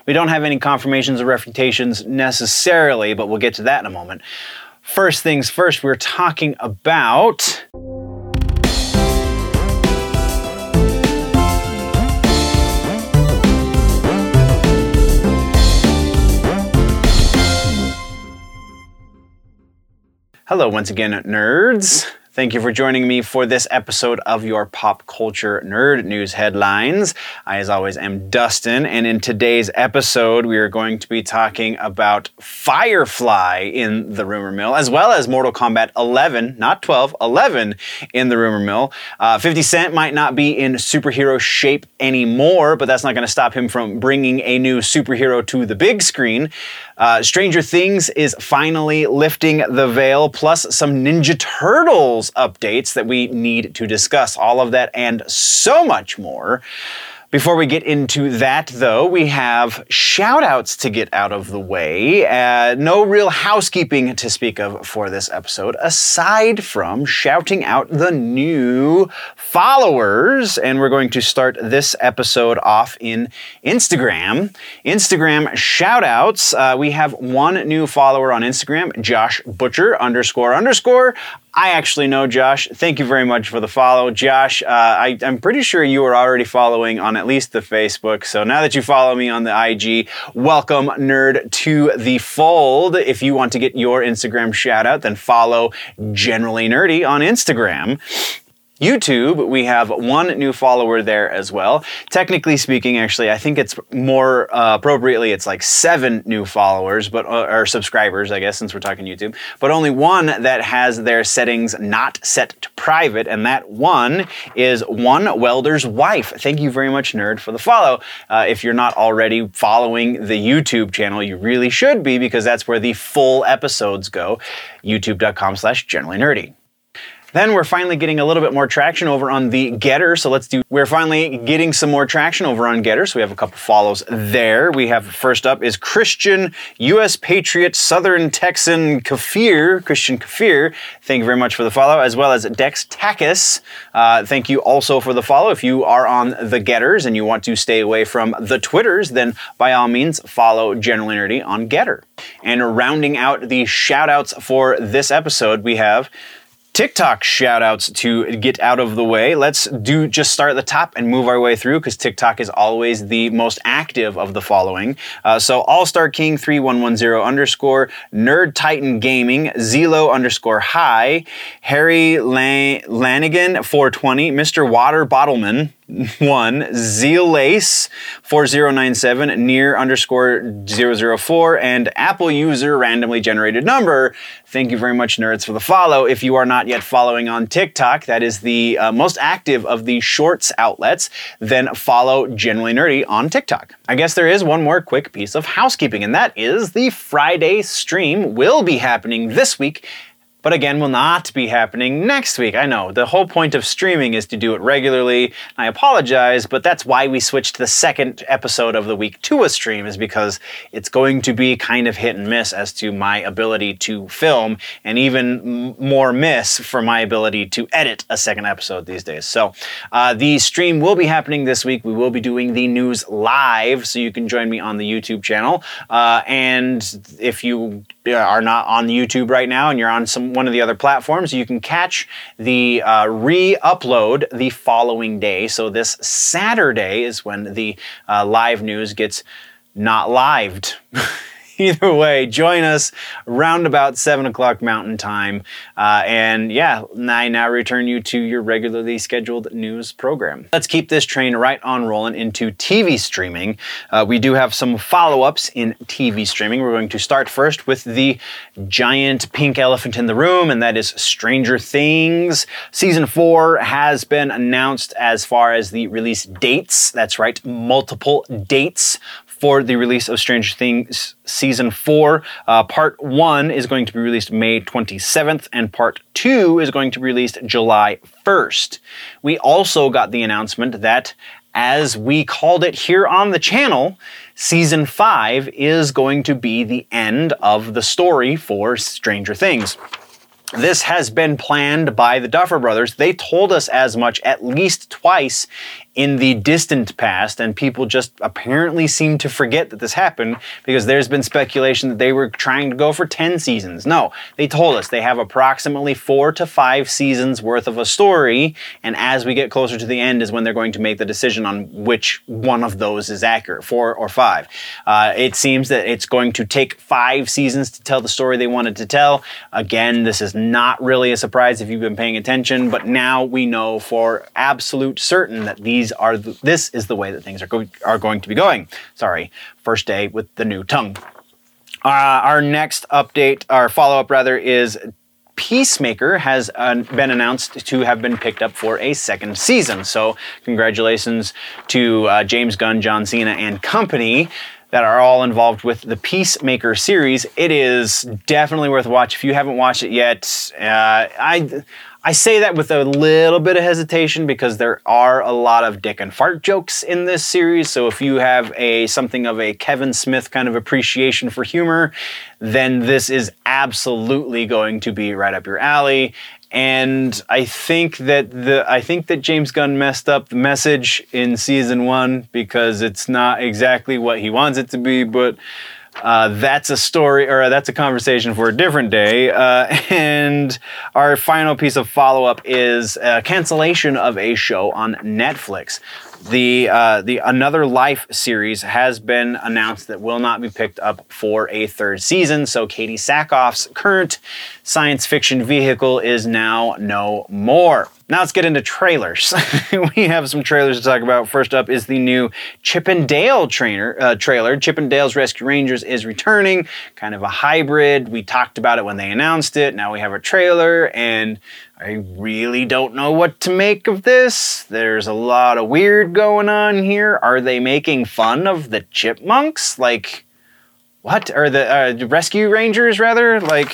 We don't have any confirmations or refutations necessarily, but we'll get to that in a moment. First things first, we're talking about Hello once again, nerds. Thank you for joining me for this episode of your Pop Culture Nerd News Headlines. I, as always, am Dustin, and in today's episode, we are going to be talking about Firefly in the rumor mill, as well as Mortal Kombat 11, not 12, 11 in the rumor mill. 50 Cent might not be in superhero shape anymore, but that's not going to stop him from bringing a new superhero to the big screen. Stranger Things is finally lifting the veil, plus some Ninja Turtles updates that we need to discuss. All of that and so much more. Before we get into that, though, we have shout-outs to get out of the way. No real housekeeping to speak of for this episode, aside from shouting out the new followers. And we're going to start this episode off in Instagram. Instagram shout-outs. We have one new follower on Instagram, Josh Butcher __. I actually know Josh. Thank you very much for the follow. Josh, I'm pretty sure you were already following on at least the Facebook. So now that you follow me on the IG, welcome, nerd, to the fold. If you want to get your Instagram shout out, then follow Generally Nerdy on Instagram. YouTube, we have one new follower there as well. Technically speaking, actually, I think it's more appropriately, it's like 7 new followers, but or subscribers, I guess, since we're talking YouTube, but only one that has their settings not set to private, and that one is One Welder's Wife. Thank you very much, nerd, for the follow. If you're not already following the YouTube channel, you really should be, because that's where the full episodes go. youtube.com/generallynerdy. Then we're finally getting a little bit more traction over on the Getter. So we're finally getting some more traction over on Getter. So we have a couple follows there. We have first up is Christian, U.S. Patriot, Southern Texan Christian Kafir. Thank you very much for the follow, as well as Dex Takis. Thank you also for the follow. If you are on the Getters and you want to stay away from the Twitters, then by all means follow Generally Nerdy on Getter. And rounding out the shout outs for this episode, we have TikTok shout-outs to get out of the way. Let's just start at the top and move our way through, because TikTok is always the most active of the following. So All-Star King 3110 Nerd Titan Gaming, Zelo _hi, Harry Lanigan 420, Mr. Water Bottleman 1, Zealace 4097, Near _004, and Apple user randomly generated number. Thank you very much, nerds, for the follow. If you are not yet following on TikTok, that is the most active of the shorts outlets, then follow Generally Nerdy on TikTok. I guess there is one more quick piece of housekeeping, and that is the Friday stream will be happening this week, but again, will not be happening next week. I know, the whole point of streaming is to do it regularly. I apologize, but that's why we switched the second episode of the week to a stream, is because it's going to be kind of hit and miss as to my ability to film, and even more miss for my ability to edit a second episode these days. So the stream will be happening this week. We will be doing the news live, so you can join me on the YouTube channel. And if you are not on YouTube right now and you're on one of the other platforms, you can catch the re-upload the following day. So this Saturday is when the live news gets not lived. Either way, join us round about 7 o'clock Mountain Time. And yeah, I now return you to your regularly scheduled news program. Let's keep this train right on rolling into TV streaming. We do have some follow-ups in TV streaming. We're going to start first with the giant pink elephant in the room, and that is Stranger Things. Season 4 has been announced as far as the release dates. That's right, multiple dates for the release of Stranger Things Season 4. Part 1 is going to be released May 27th, and Part 2 is going to be released July 1st. We also got the announcement that, as we called it here on the channel, Season 5 is going to be the end of the story for Stranger Things. This has been planned by the Duffer Brothers. They told us as much at least twice in the distant past, and people just apparently seem to forget that this happened because there's been speculation that they were trying to go for 10 seasons. No, they told us they have approximately 4 to 5 seasons worth of a story, and as we get closer to the end is when they're going to make the decision on which one of those is accurate, 4 or 5. It seems that it's going to take 5 seasons to tell the story they wanted to tell. Again, this is not really a surprise if you've been paying attention, but now we know for absolute certain that this is the way that things are going to be going. Sorry, first day with the new tongue. Our next update, our follow-up rather, is Peacemaker has been announced to have been picked up for a second season. So congratulations to James Gunn, John Cena, and company that are all involved with the Peacemaker series. It is definitely worth a watch. If you haven't watched it yet, I say that with a little bit of hesitation because there are a lot of dick and fart jokes in this series. So if you have something of a Kevin Smith kind of appreciation for humor, then this is absolutely going to be right up your alley. And I think that James Gunn messed up the message in season 1 because it's not exactly what he wants it to be, but that's a story, or that's a conversation for a different day. And our final piece of follow-up is a cancellation of a show on Netflix. The Another Life series has been announced that will not be picked up for a 3rd season. So Katie Sackhoff's current science fiction vehicle is now no more. Now let's get into trailers. We have some trailers to talk about. First up is the new Chip and Dale trailer. Chip and Dale's Rescue Rangers is returning, kind of a hybrid. We talked about it when they announced it. Now we have a trailer, and I really don't know what to make of this. There's a lot of weird going on here. Are they making fun of the chipmunks? Like, what? Or the Rescue Rangers, rather? Like,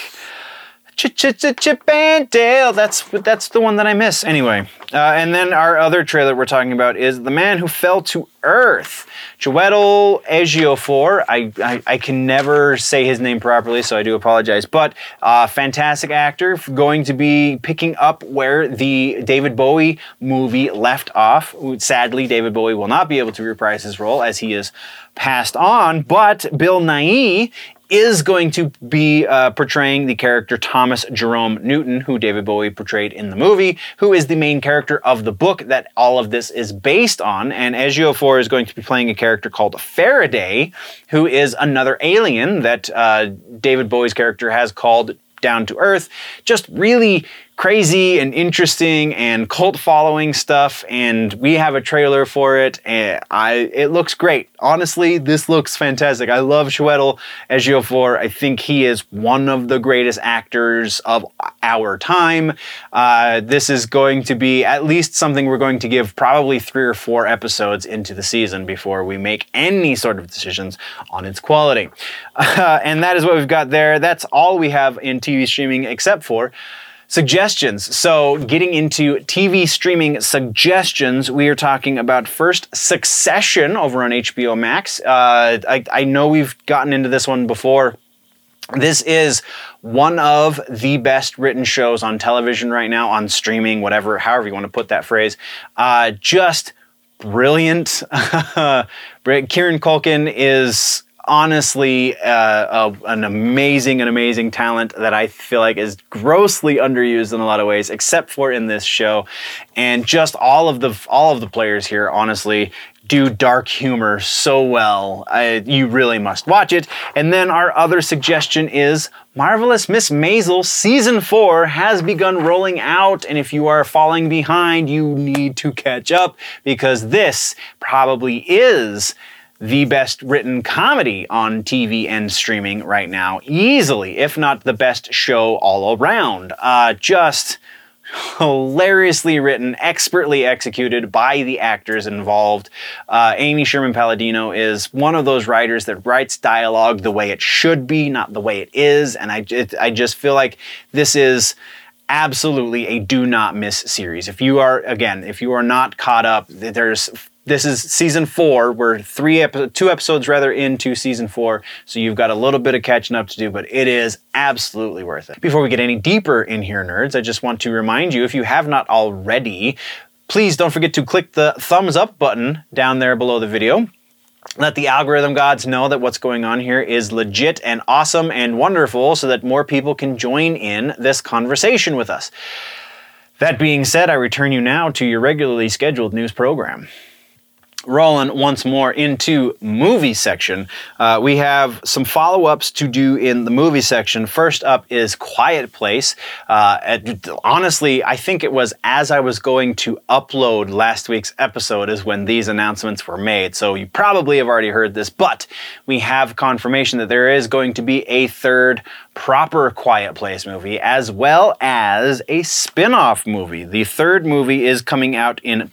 Chip and Dale. That's the one that I miss. Anyway, and then our other trailer we're talking about is The Man Who Fell to Earth. Chiwetel Ejiofor. I can never say his name properly, so I do apologize. But fantastic actor, going to be picking up where the David Bowie movie left off. Sadly, David Bowie will not be able to reprise his role as he is passed on, but Bill Nighy is going to be portraying the character Thomas Jerome Newton, who David Bowie portrayed in the movie, who is the main character of the book that all of this is based on. And Ejiofor is going to be playing a character called Faraday, who is another alien that David Bowie's character has called down to Earth. Just really crazy and interesting and cult following stuff, and we have a trailer for it, and it looks great. Honestly, this looks fantastic. I love Chiwetel Ejiofor. I think he is one of the greatest actors of our time. This is going to be at least something we're going to give probably 3 or 4 episodes into the season before we make any sort of decisions on its quality. And that is what we've got there. That's all we have in TV streaming except for suggestions. So getting into TV streaming suggestions, we are talking about first Succession over on HBO Max. I know we've gotten into this one before. This is one of the best written shows on television right now, on streaming, whatever, however you want to put that phrase. Just brilliant. Kieran Culkin is honestly an amazing talent that I feel like is grossly underused in a lot of ways, except for in this show. And just all of the players here, honestly, do dark humor so well. You really must watch it. And then our other suggestion is Marvelous Miss Maisel Season 4 has begun rolling out, and if you are falling behind, you need to catch up, because this probably is the best written comedy on TV and streaming right now. Easily, if not the best show all around. Just hilariously written, expertly executed by the actors involved. Amy Sherman Palladino is one of those writers that writes dialogue the way it should be, not the way it is. And I just feel like this is absolutely a do not miss series. If you are not caught up, this is season 4. We're 2 episodes rather into season 4, so you've got a little bit of catching up to do, but it is absolutely worth it. Before we get any deeper in here, nerds, I just want to remind you, if you have not already, Please don't forget to click the thumbs up button down there below the video. Let the algorithm gods know that what's going on here is legit and awesome and wonderful so that more people can join in this conversation with us. That being said, I return you now to your regularly scheduled news program. Rolling once more into movie section. We have some follow-ups to do in the movie section. First up is Quiet Place. Honestly, I think it was as I was going to upload last week's episode is when these announcements were made. So you probably have already heard this, but we have confirmation that there is going to be a third proper Quiet Place movie, as well as a spin-off movie. The third movie is coming out in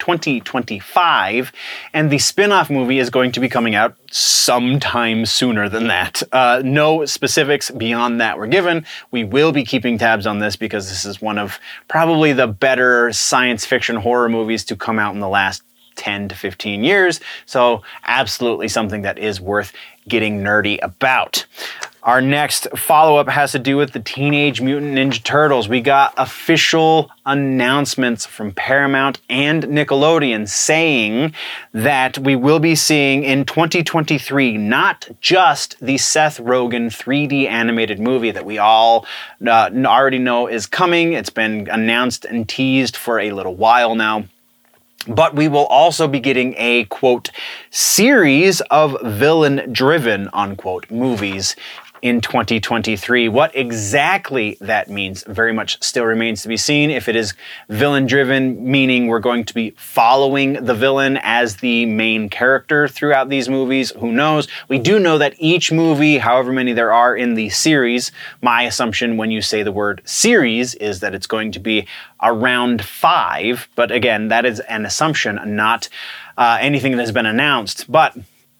2025, and the spin-off movie is going to be coming out sometime sooner than that. No specifics beyond that were given. We will be keeping tabs on this because this is one of probably the better science fiction horror movies to come out in the last 10 to 15 years. So absolutely something that is worth getting nerdy about. Our next follow-up has to do with the Teenage Mutant Ninja Turtles. We got official announcements from Paramount and Nickelodeon saying that we will be seeing in 2023 not just the Seth Rogen 3D animated movie that we all already know is coming. It's been announced and teased for a little while now. But we will also be getting a, quote, series of villain-driven, unquote, movies in 2023. What exactly that means very much still remains to be seen. If it is villain-driven, meaning we're going to be following the villain as the main character throughout these movies, who knows? We do know that each movie, however many there are in the series, my assumption when you say the word series is that it's going to be around 5. But again, that is an assumption, not anything that has been announced. But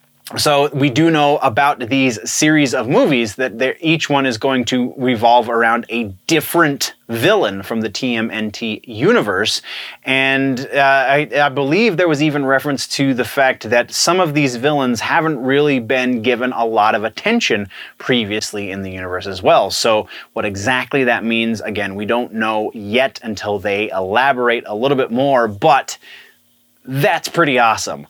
so we do know about these series of movies that each one is going to revolve around a different villain from the TMNT universe. And I believe there was even reference to the fact that some of these villains haven't really been given a lot of attention previously in the universe as well. So what exactly that means, again, we don't know yet until they elaborate a little bit more, but that's pretty awesome.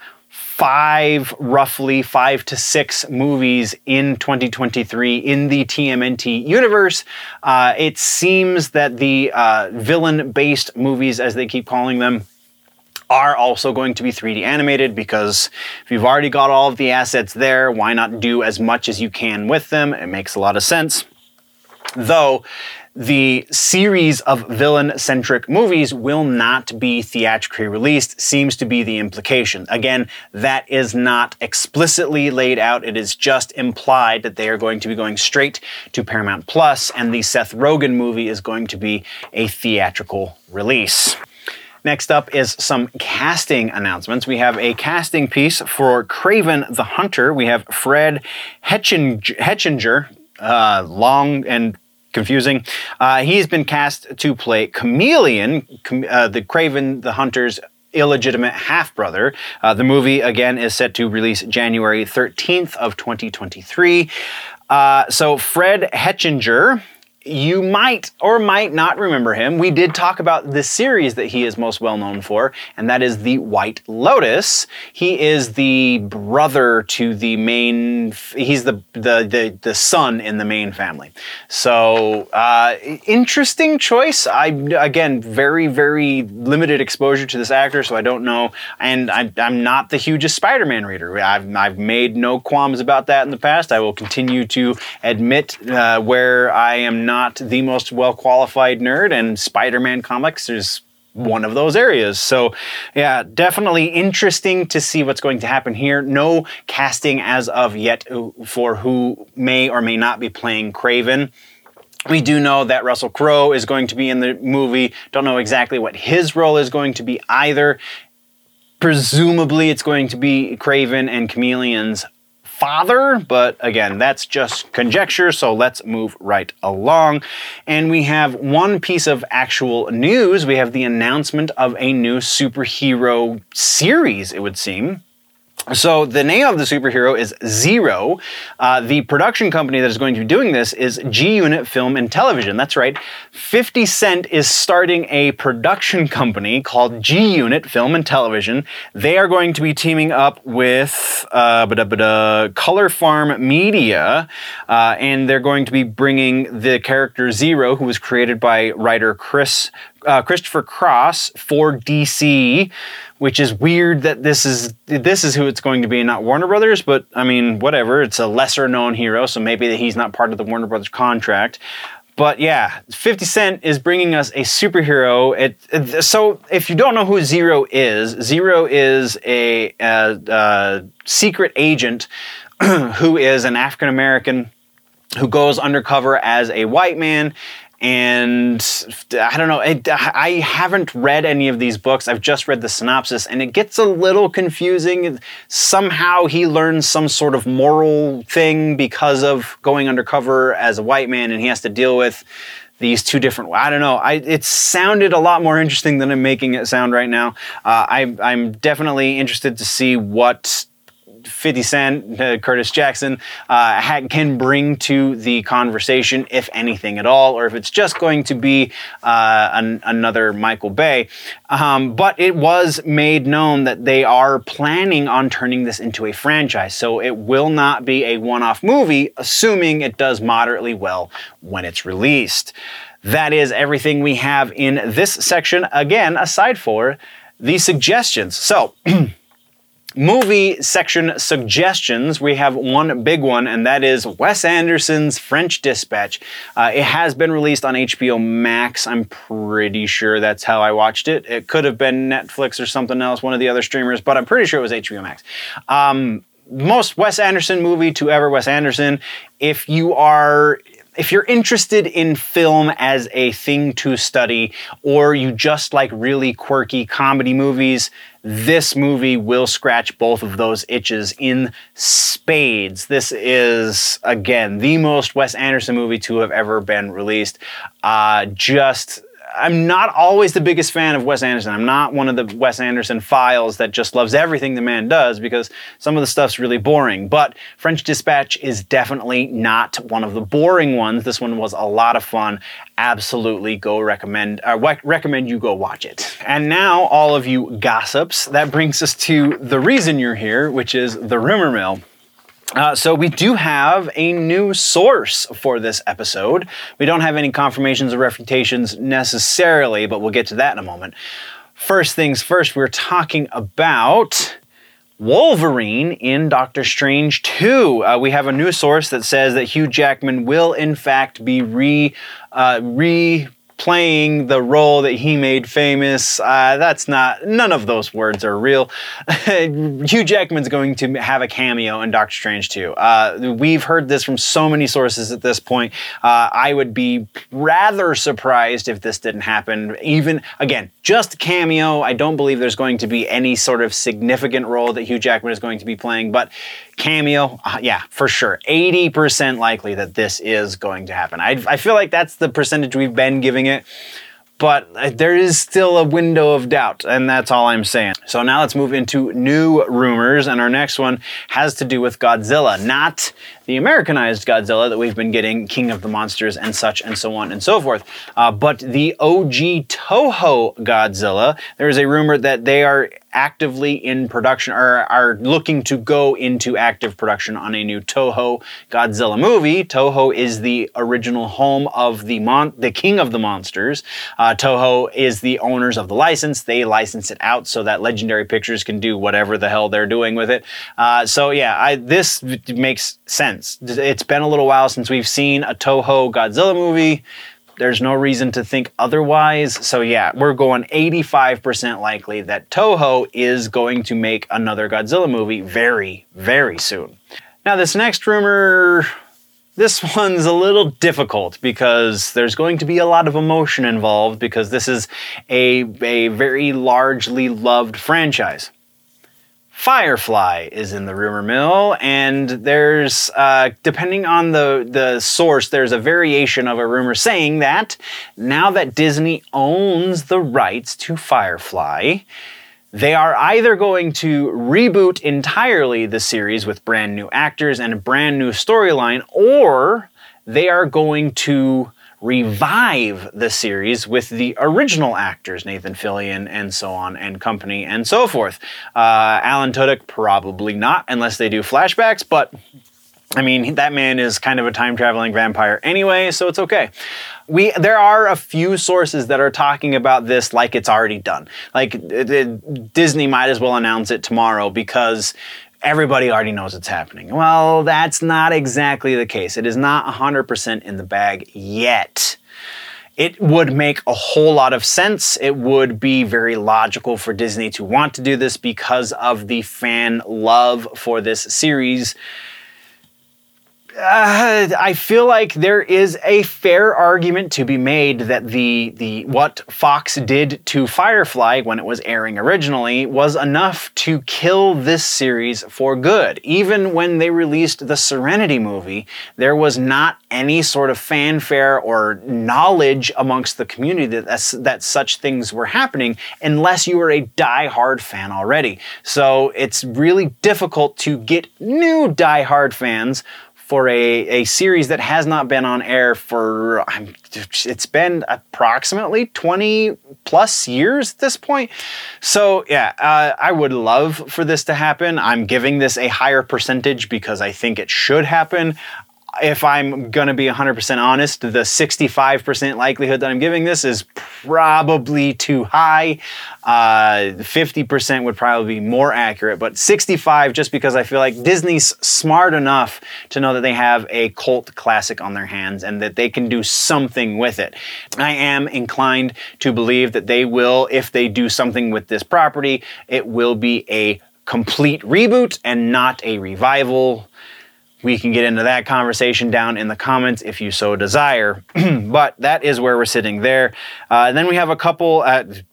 Roughly 5 to 6 movies in 2023 in the TMNT universe. It seems that the villain-based movies, as they keep calling them, are also going to be 3D animated because if you've already got all of the assets there, why not do as much as you can with them? It makes a lot of sense. Though the series of villain-centric movies will not be theatrically released, seems to be the implication. Again, that is not explicitly laid out. It is just implied that they are going to be going straight to Paramount Plus, and the Seth Rogen movie is going to be a theatrical release. Next up is some casting announcements. We have a casting piece for Kraven the Hunter. We have Fred Hetchinger, long and confusing. He's been cast to play Chameleon, the Kraven the Hunter's illegitimate half-brother. The movie, again, is set to release January 13th of 2023. So Fred Hetchinger, you might or might not remember him. We did talk about the series that he is most well known for, and that is The White Lotus. He is the brother to the main, he's the son in the main family. So, interesting choice. Again, very, very limited exposure to this actor, so I don't know. And I'm not the hugest Spider-Man reader. I've made no qualms about that in the past. I will continue to admit where I am not the most well-qualified nerd, and Spider-Man comics is one of those areas. So yeah, definitely interesting to see what's going to happen here. No casting as of yet for who may or may not be playing Kraven. We do know that Russell Crowe is going to be in the movie. Don't know exactly what his role is going to be either. Presumably it's going to be Kraven and Chameleon's father, but again, that's just conjecture, so let's move right along. And we have one piece of actual news. We have the announcement of a new superhero series, it would seem. So the name of the superhero is Zero. The production company that is going to be doing this is G-Unit Film and Television. That's right. 50 Cent is starting a production company called G-Unit Film and Television. They are going to be teaming up with Color Farm Media, and they're going to be bringing the character Zero, who was created by writer Christopher Cross for DC, which is weird that this is who it's going to be and not Warner Brothers, but I mean, whatever. It's a lesser known hero, so maybe he's not part of the Warner Brothers contract. But yeah, 50 Cent is bringing us a superhero. So if you don't know who Zero is a secret agent who is an African American who goes undercover as a white man. And I don't know, I haven't read any of these books. I've just read the synopsis, and it gets a little confusing. Somehow he learns some sort of moral thing because of going undercover as a white man, and he has to deal with these two different, I don't know. It sounded a lot more interesting than I'm making it sound right now. I'm definitely interested to see what 50 Cent, Curtis Jackson, can bring to the conversation, if anything at all, or if it's just going to be another Michael Bay. But it was made known that they are planning on turning this into a franchise, so it will not be a one-off movie, assuming it does moderately well when it's released. That is everything we have in this section, again, aside for the suggestions. So, movie section suggestions, we have one big one, and that is Wes Anderson's French Dispatch. It has been released on HBO Max. I'm pretty sure that's how I watched it. It could have been Netflix or something else, one of the other streamers, but I'm pretty sure it was HBO Max. Most Wes Anderson movie to ever Wes Anderson. If you're interested in film as a thing to study, or you just like really quirky comedy movies, this movie will scratch both of those itches in spades. This is, again, the most Wes Anderson movie to have ever been released. I'm not always the biggest fan of Wes Anderson. I'm not one of the Wes Anderson files that just loves everything the man does, because some of the stuff's really boring. But French Dispatch is definitely not one of the boring ones. This one was a lot of fun. Absolutely recommend you go watch it. And now, all of you gossips, that brings us to the reason you're here, which is the rumor mill. So we do have a new source for this episode. We don't have any confirmations or refutations necessarily, but we'll get to that in a moment. First things first, we're talking about Wolverine in Doctor Strange 2. We have a new source that says that Hugh Jackman will in fact be replaying the role that he made famous. None of those words are real. Hugh Jackman's going to have a cameo in Doctor Strange 2. We've heard this from so many sources at this point. I would be rather surprised if this didn't happen. Even, again, just cameo. I don't believe there's going to be any sort of significant role that Hugh Jackman is going to be playing, but cameo, yeah, for sure. 80% likely that this is going to happen. I feel like that's the percentage we've been giving it, but there is still a window of doubt, and that's all I'm saying. So now let's move into new rumors, and our next one has to do with Godzilla, not the Americanized Godzilla that we've been getting, King of the Monsters and such and so on and so forth, but the OG Toho Godzilla. There is a rumor that they are actively in production, or are looking to go into active production on a new Toho Godzilla movie. Toho is the original home of the King of the Monsters. Toho is the owners of the license. They license it out so that Legendary Pictures can do whatever the hell they're doing with it. So yeah, this makes sense. It's been a little while since we've seen a Toho Godzilla movie. There's no reason to think otherwise. So yeah, we're going 85% likely that Toho is going to make another Godzilla movie very, very soon. Now this next rumor, this one's a little difficult because there's going to be a lot of emotion involved, because this is a very largely loved franchise. Firefly is in the rumor mill, and there's, depending on the source, there's a variation of a rumor saying that now that Disney owns the rights to Firefly, They are either going to reboot entirely the series with brand new actors and a brand new storyline, or they are going to revive the series with the original actors, Nathan Fillion and so on and company and so forth. Alan Tudyk, probably not, unless they do flashbacks, but I mean, that man is kind of a time-traveling vampire anyway, so it's okay. There are a few sources that are talking about this like it's already done. Like, Disney might as well announce it tomorrow because everybody already knows it's happening. Well, that's not exactly the case. It is not 100% in the bag yet. It would make a whole lot of sense. It would be very logical for Disney to want to do this because of the fan love for this series. I feel like there is a fair argument to be made that the what Fox did to Firefly when it was airing originally was enough to kill this series for good. Even when they released the Serenity movie, there was not any sort of fanfare or knowledge amongst the community that such things were happening unless you were a die-hard fan already. So it's really difficult to get new die-hard fans for a series that has not been on air for, it's been approximately 20 plus years at this point. So yeah, I would love for this to happen. I'm giving this a higher percentage because I think it should happen. If I'm going to be 100% honest, the 65% likelihood that I'm giving this is probably too high. 50% would probably be more accurate, but 65 just because I feel like Disney's smart enough to know that they have a cult classic on their hands and that they can do something with it. I am inclined to believe that they will, if they do something with this property, it will be a complete reboot and not a revival. We can get into that conversation down in the comments if you so desire. But that is where we're sitting there. Then we have a couple,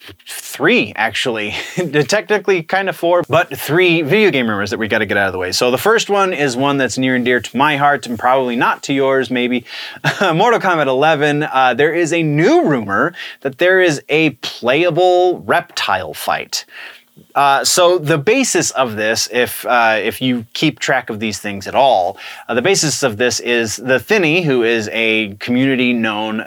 three actually, technically kind of four, but three video game rumors that we got to get out of the way. So the first one is one that's near and dear to my heart and probably not to yours, maybe. Mortal Kombat 11, there is a new rumor that there is a playable reptile fight. So the basis of this, if you keep track of these things at all, the basis of this is the Thinny, who is a community-known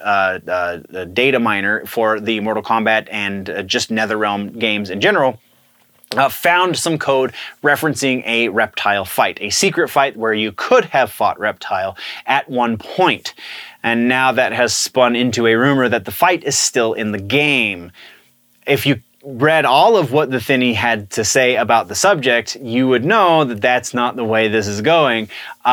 data miner for the Mortal Kombat and just NetherRealm games in general, found some code referencing a reptile fight, a secret fight where you could have fought Reptile at one point. And now that has spun into a rumor that the fight is still in the game. If you read all of what the Thinny had to say about the subject, you would know that that's not the way this is going.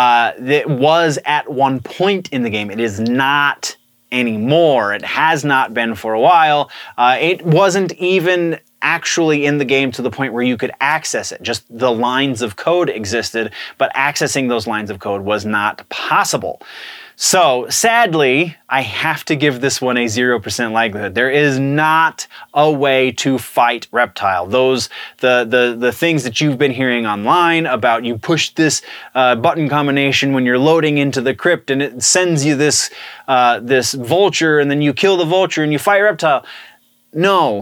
It was at one point in the game. It is not anymore. It has not been for a while. It wasn't even actually in the game to the point where you could access it. Just the lines of code existed, but accessing those lines of code was not possible. So, sadly, I have to give this one a 0% likelihood. There is not a way to fight Reptile. The things that you've been hearing online about you push this button combination when you're loading into the crypt and it sends you this vulture and then you kill the vulture and you fight Reptile. No.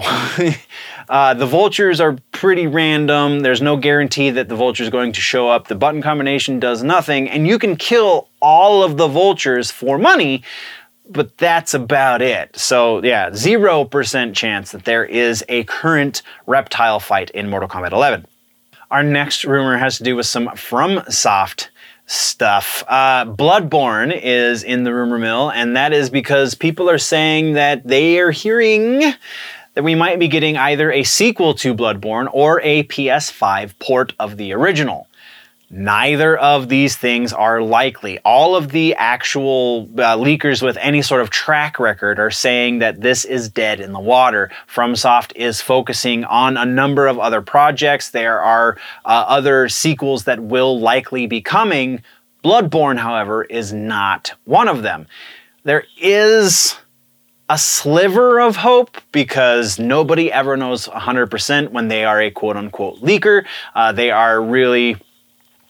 The vultures are pretty random. There's no guarantee that the vulture is going to show up. The button combination does nothing, and you can kill all of the vultures for money, but that's about it. So yeah, 0% chance that there is a current Reptile fight in Mortal Kombat 11. Our next rumor has to do with some FromSoft stuff. Bloodborne is in the rumor mill, and that is because people are saying that they are hearing that we might be getting either a sequel to Bloodborne or a PS5 port of the original. Neither of these things are likely. All of the actual leakers with any sort of track record are saying that this is dead in the water. FromSoft is focusing on a number of other projects. There are other sequels that will likely be coming. Bloodborne, however, is not one of them. There is a sliver of hope because nobody ever knows 100% when they are a quote-unquote leaker. They are really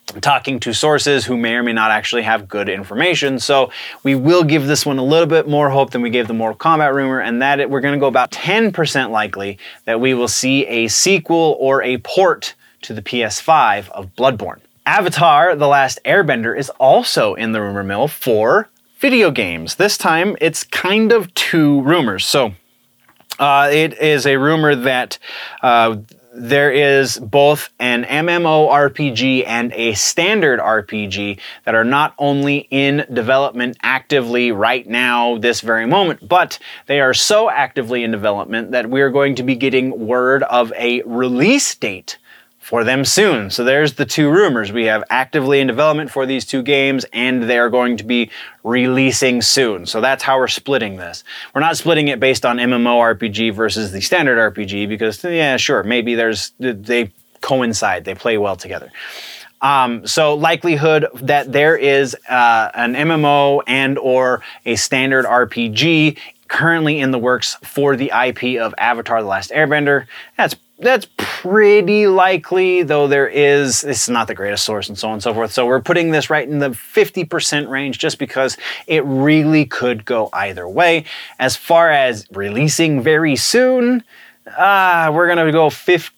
talking to sources who may or may not actually have good information. So we will give this one a little bit more hope than we gave the Mortal Kombat rumor, and that we're going to go about 10% likely that we will see a sequel or a port to the PS5 of Bloodborne. Avatar: The Last Airbender is also in the rumor mill for video games. This time it's kind of two rumors. So it is a rumor that there is both an MMORPG and a standard RPG that are not only in development actively right now, this very moment, but they are so actively in development that we're going to be getting word of a release date for them soon. So there's the two rumors. We have actively in development for these two games, and they're going to be releasing soon. So that's how we're splitting this. We're not splitting it based on MMORPG versus the standard RPG because, yeah, sure, maybe they coincide, they play well together. So likelihood that there is an MMO and or a standard RPG currently in the works for the IP of Avatar: The Last Airbender. That's pretty likely, though this is not the greatest source and so on and so forth. So we're putting this right in the 50% range just because it really could go either way. As far as releasing very soon, we're going to go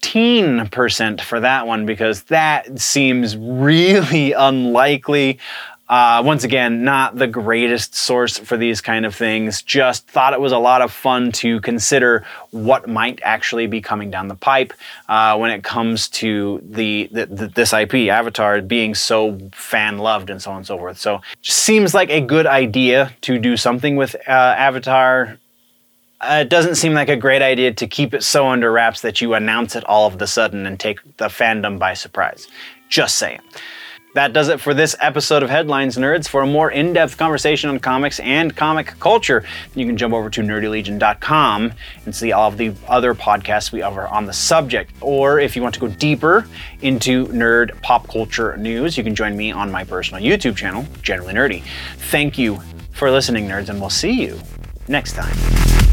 15% for that one because that seems really unlikely. Once again, not the greatest source for these kind of things. Just thought it was a lot of fun to consider what might actually be coming down the pipe when it comes to this IP, Avatar, being so fan-loved and so on and so forth. So just seems like a good idea to do something with Avatar. It doesn't seem like a great idea to keep it so under wraps that you announce it all of a sudden and take the fandom by surprise. Just saying. That does it for this episode of Headlines Nerds. For a more in-depth conversation on comics and comic culture, you can jump over to nerdylegion.com and see all of the other podcasts we offer on the subject. Or if you want to go deeper into nerd pop culture news, you can join me on my personal YouTube channel, Generally Nerdy. Thank you for listening, nerds, and we'll see you next time.